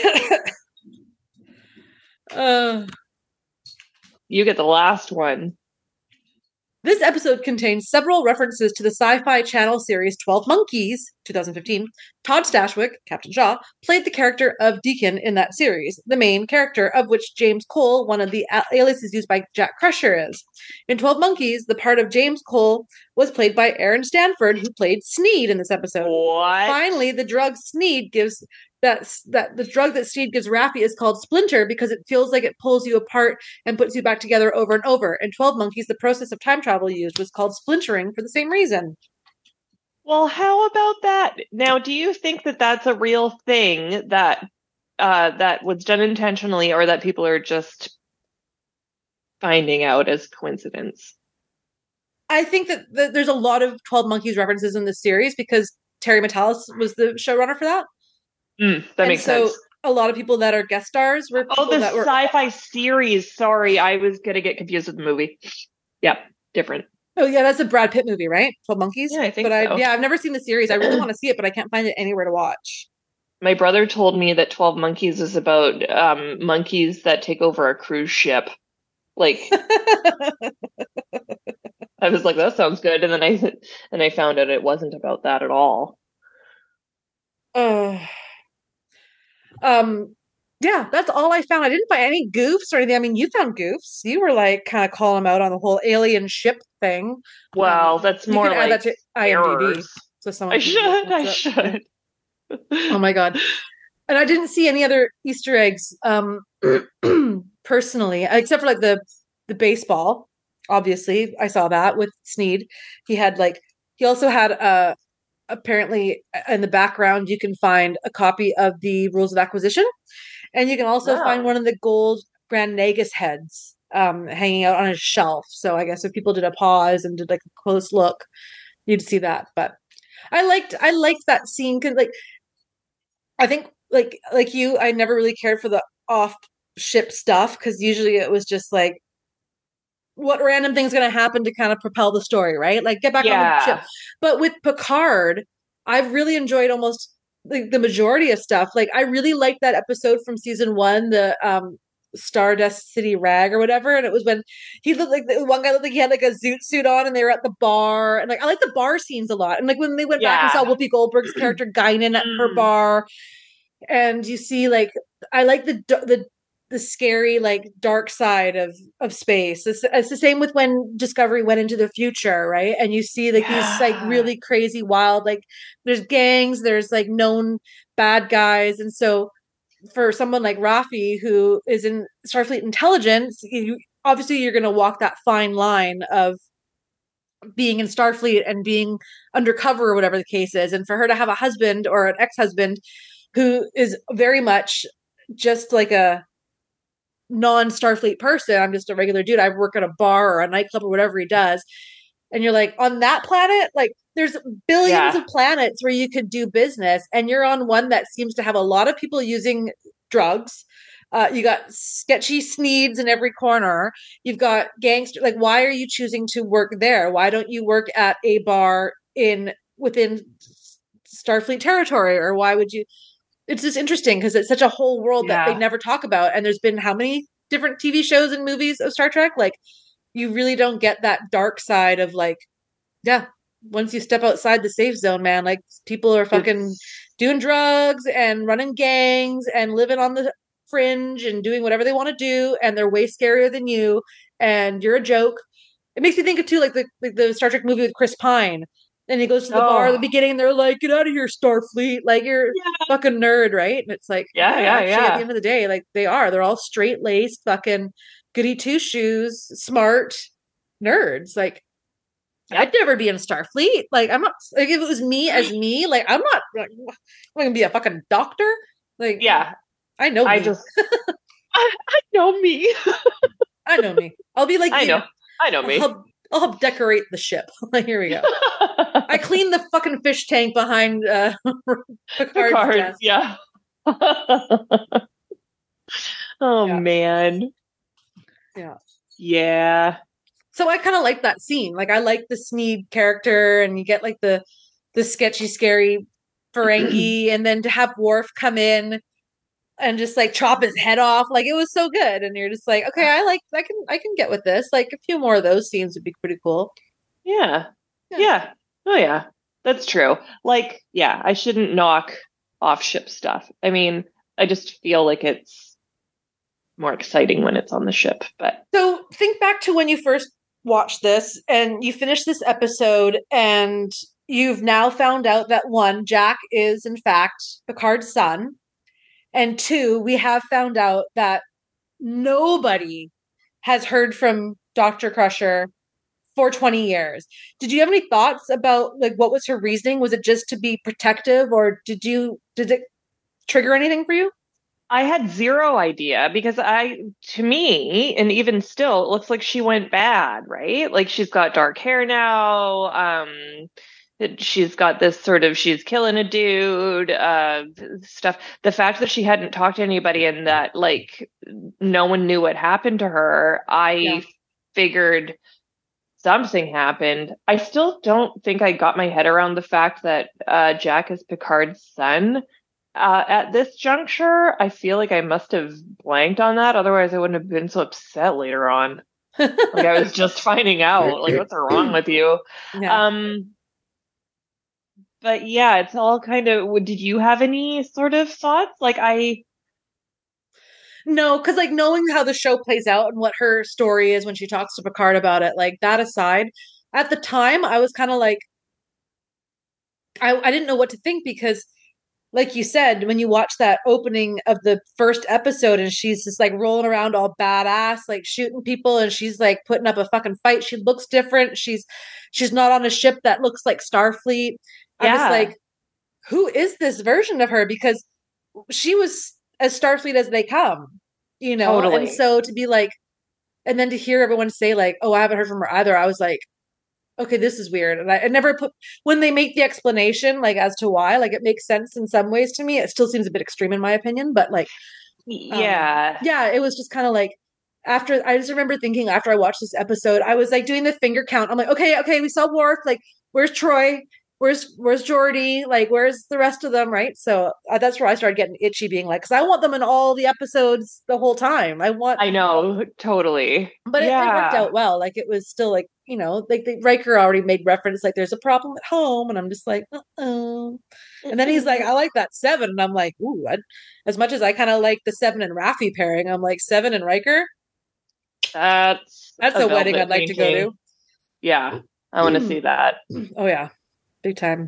uh, You get the last one. This episode contains several references to the Sci-Fi Channel series twelve Monkeys, twenty fifteen. Todd Stashwick, Captain Shaw, played the character of Deacon in that series, the main character of which James Cole, one of the aliases used by Jack Crusher, is. In twelve Monkeys, the part of James Cole was played by Aaron Stanford, who played Sneed in this episode. What? Finally, the drug Sneed gives that that the drug that Sneed gives Raffi is called Splinter because it feels like it pulls you apart and puts you back together over and over. In twelve Monkeys, the process of time travel used was called splintering for the same reason. Well, how about that? Now, do you think that that's a real thing that uh, that was done intentionally, or that people are just finding out as coincidence? I think that, that there's a lot of twelve Monkeys references in this series because Terry Matalas was the showrunner for that. Mm, that and makes so sense. A lot of people that are guest stars were people oh, the that were sci-fi series. Sorry, I was gonna get confused with the movie. Yep, different. Oh yeah, that's a Brad Pitt movie, right? twelve Monkeys. Yeah, I think but I, so. Yeah, I've never seen the series. I really want to see it, but I can't find it anywhere to watch. My brother told me that twelve Monkeys is about um, monkeys that take over a cruise ship. Like, I was like, that sounds good, and then I and I found out it wasn't about that at all. Uh, um, yeah, that's all I found. I didn't find any goofs or anything. I mean, you found goofs. You were like kind of calling them out on the whole alien ship thing. Well, um, that's you more can like add that to I M D B. errors. So someone I can should. look I up. should. Oh my god! And I didn't see any other Easter eggs, um, personally, except for like the the baseball. Obviously, I saw that with Sneed. He had like he also had a. Apparently, in the background, you can find a copy of the Rules of Acquisition, and you can also Wow. find one of the gold Grand Nagus heads um, hanging out on a shelf. So I guess if people did a pause and did like a close look, you'd see that. But I liked I liked that scene because, like, I think like like you, I never really cared for the off ship stuff because usually it was just like what random thing's going to happen to kind of propel the story, right? Like get back yeah. on the ship. But with Picard, I've really enjoyed almost like the majority of stuff. Like I really liked that episode from season one, the um Stardust City Rag or whatever. And it was when he looked like the one guy looked like he had like a zoot suit on and they were at the bar. And like I like the bar scenes a lot. And like when they went yeah. back and saw Whoopi Goldberg's character Guinan at her bar. And you see like I like the the the scary, like dark side of of space. It's, it's the same with when Discovery went into the future, right? And you see like yeah. these like really crazy, wild, like there's gangs, there's like known bad guys, and so for someone like Raffi who is in Starfleet intelligence, you obviously you're going to walk that fine line of being in Starfleet and being undercover or whatever the case is, and for her to have a husband or an ex-husband who is very much just like a non-Starfleet person. I'm just a regular dude. I work at a bar or a nightclub or whatever he does. And you're like, on that planet, like there's billions yeah. of planets where you could do business. And you're on one that seems to have a lot of people using drugs. Uh, you got sketchy Sneeds in every corner. You've got gangster. Like, why are you choosing to work there? Why don't you work at a bar in within Starfleet territory? Or why would you? It's just interesting because it's such a whole world yeah. that they never talk about. And there's been how many different T V shows and movies of Star Trek? Like, you really don't get that dark side of like Yeah. Once you step outside the safe zone, man, like people are fucking It's, doing drugs and running gangs and living on the fringe and doing whatever they want to do, and they're way scarier than you, and you're a joke. It makes me think of too, like the like the Star Trek movie with Chris Pine. And he goes to the bar at the oh, beginning, and they're like, "Get out of here, Starfleet! Like you're a yeah, fucking nerd, right?" And it's like, yeah, yeah, yeah, actually, at the yeah. end of the day, like they are. They're all straight laced, fucking goody two shoes, smart nerds. Like I'd Yep. never be in Starfleet. Like I'm not. Like if it was me as me, like I'm not. Like, I'm gonna be a fucking doctor. Like Yeah. I know I me. just, I, I know me. I know me. I'll be like I the. know. I know I'll me. help. I'll help decorate the ship. Like here we go. I clean the fucking fish tank behind uh, The Picard's cards, desk. yeah. Oh Yeah, man. yeah. Yeah. So I kind of like that scene. Like I like the Sneed character, and you get like the the sketchy, scary Ferengi, and then to have Worf come in and just like chop his head off, like it was so good. And you're just like, okay, I like, I can, I can get with this. Like a few more of those scenes would be pretty cool. Yeah. Yeah. Yeah. Oh yeah. That's true. Like, yeah, I shouldn't knock off ship stuff. I mean, I just feel like it's more exciting when it's on the ship, but So think back to when you first watched this and you finished this episode, and you've now found out that one, Jack is in fact Picard's son. And two, we have found out that nobody has heard from Doctor Crusher for twenty years. Did you have any thoughts about like what was her reasoning? Was it just to be protective, or did you did it trigger anything for you? I had zero idea because I, to me, and even still, it looks like she went bad, right? Like she's got dark hair now. Um, it- she's got this sort of she's killing a dude, uh, stuff. The fact that she hadn't talked to anybody and that like no one knew what happened to her, Yeah. I figured something happened. I still don't think I got my head around the fact that uh, Jack is Picard's son. Uh, at this juncture, I feel like I must have blanked on that. Otherwise, I wouldn't have been so upset later on. Like I was just finding out, like, what's wrong with you? Yeah. Um, but yeah, it's all kind of. Did you have any sort of thoughts? Like I, No, because like knowing how the show plays out and what her story is when she talks to Picard about it, like that aside, at the time I was kind of like I, I didn't know what to think because like you said, when you watch that opening of the first episode and she's just like rolling around all badass, like shooting people, and she's like putting up a fucking fight. She looks different. She's she's not on a ship that looks like Starfleet. I'm just yeah, like, who is this version of her? Because she was as Starfleet as they come, you know? And totally. so to be like, and then to hear everyone say like, oh, I haven't heard from her either, I was like, okay, this is weird. And I, I never put when they make the explanation like as to why, like it makes sense in some ways to me. It still seems a bit extreme in my opinion, but like, um, Yeah. yeah, it was just kind of like after I just remember thinking after I watched this episode, I was like doing the finger count. I'm like, okay, okay, we saw Worf. Like, where's Troy? Where's where's Geordi? Like, where's the rest of them? Right. So uh, that's where I started getting itchy, being like, because I want them in all the episodes the whole time. I want I know, totally. but it, it worked Yeah. out well. Like it was still like, you know, like the Riker already made reference, like there's a problem at home, and I'm just like, uh-oh. And then he's like, I like that seven, and I'm like, ooh, I'd, as much as I kind of like the seven and Raffi pairing, I'm like seven and Riker. That's That's a a wedding velvet I'd like to go painting. Yeah, I want to to. see that. Oh yeah, big time.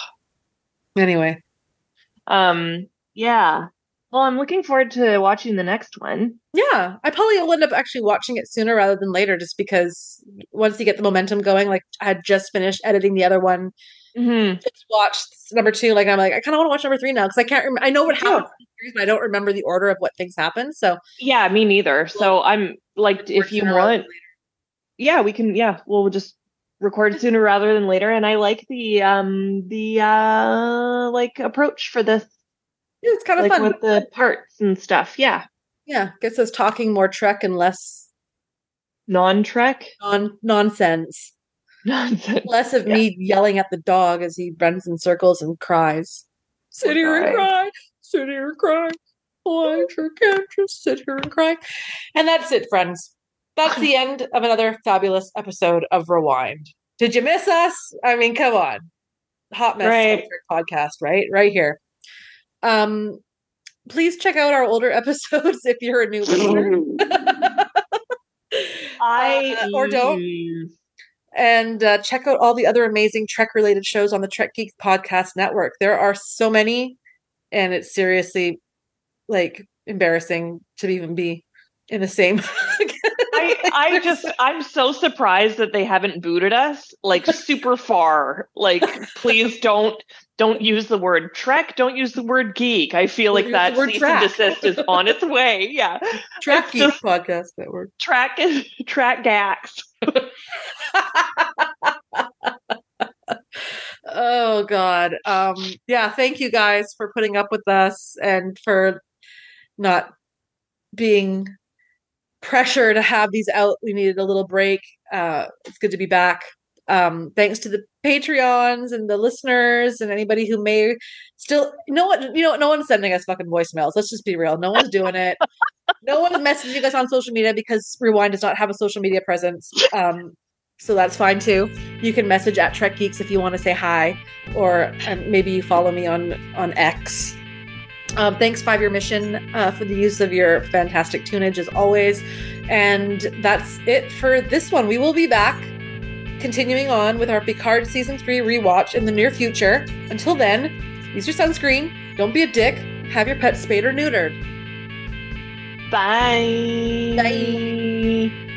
Anyway, Um, yeah. Well, I'm looking forward to watching the next one. yeah, I probably will end up actually watching it sooner rather than later, just because once you get the momentum going, like I had just finished editing the other one, Hmm. just watched number two. Like I'm like, I kind of want to watch number three now because I can't. Rem- I know Me what too. happens in the series, but I don't remember the order of what things happen. So Yeah, me neither. we'll So I'm like, record if you sooner rather than want, yeah, we can. Yeah, we'll just record later. sooner rather than later. And I like the um the uh like approach for this, Yeah, it's kind of like fun. with the parts and stuff. Yeah, Yeah, gets us talking more Trek and less non-Trek non nonsense. nonsense. Less of Yeah. me yelling at the dog as he runs in circles and cries. Sit Poor here and guy. cry. Sit here and cry. Oh, I sure can't just sit here and cry. And that's it, friends. That's the end of another fabulous episode of Rewind. Did you miss us? I mean, come on. Hot Mess Right. podcast, right? Right here. Um, please check out our older episodes if you're a new listener. I uh, or don't. And uh, check out all the other amazing Trek-related shows on the Trek Geeks Podcast Network. There are so many, and it's seriously like embarrassing to even be in the same. I, I just, I'm so surprised that they haven't booted us like super far. Like, please don't, don't use the word Trek. Don't use the word geek. I feel Don't like that cease track. and desist is on its way. Yeah. Trek Geeks Podcast Network. Track is track gax. Oh God. Um, yeah. Thank you guys for putting up with us and for not being pressure to have these out. We needed a little break. Uh, it's good to be back. Um, thanks to the Patreons and the listeners and anybody who may still, no one, you know, no one's sending us fucking voicemails. Let's just be real. No one's doing it. No one's messaging us on social media because Rewind does not have a social media presence. Um, so that's fine too. You can message at Trek Geeks if you want to say hi, or um, maybe you follow me on, on X. Um, thanks, Five Year Mission, uh, for the use of your fantastic tunage as always. And that's it for this one. We will be back continuing on with our Picard Season three rewatch in the near future. Until then, use your sunscreen. Don't be a dick. Have your pet spayed or neutered. Bye. Bye.